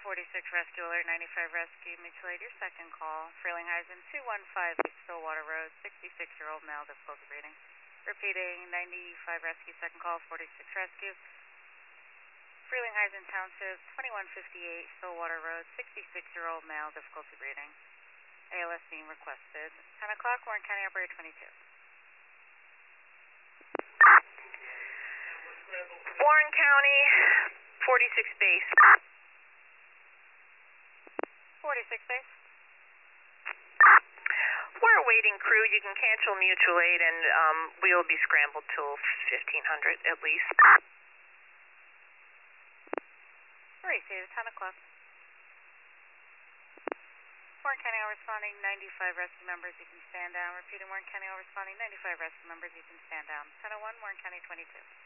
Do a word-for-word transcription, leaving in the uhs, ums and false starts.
forty-six Rescue Alert ninety-five Rescue, mutual aid, your second call. Frelinghuysen, two one five East Stillwater Road, sixty-six-year-old male, difficulty breathing. Repeating, ninety-five Rescue, second call, forty-six Rescue. Frelinghuysen Township, twenty-one fifty-eight Stillwater Road, sixty-six-year-old male, difficulty breathing. A L S being requested. ten o'clock, Warren County Operator twenty-two. Warren County, forty-six base. forty-six base. We're awaiting crew. You can cancel mutual aid, and um, we will be scrambled till fifteen hundred at least. Received, ten o'clock. Warren County all responding, ninety-five rescue members, you can stand down. Repeating, Warren County all responding, ninety-five rescue members, you can stand down. ten oh one, Warren County twenty-two.